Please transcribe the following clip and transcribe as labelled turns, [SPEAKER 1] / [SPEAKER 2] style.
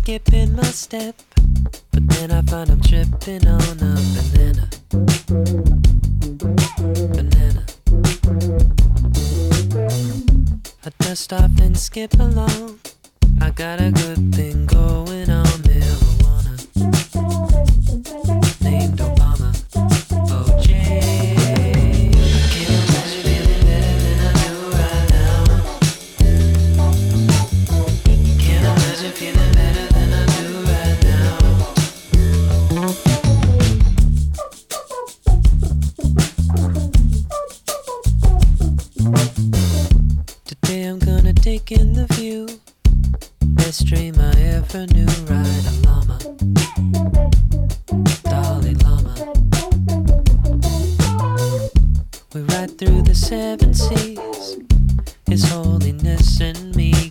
[SPEAKER 1] skip in my step, but then I find I'm tripping on a banana. Banana. I dust off and skip along. I got a good thing going on, marijuana. Named Obama. OJ. I can't imagine feeling better than I do right now. Can't imagine feeling better than I do right now. Today I'm gonna take in the view. Best dream I ever knew. Ride a llama. Dalai Lama. We ride through the 7 seas. His Holiness and me.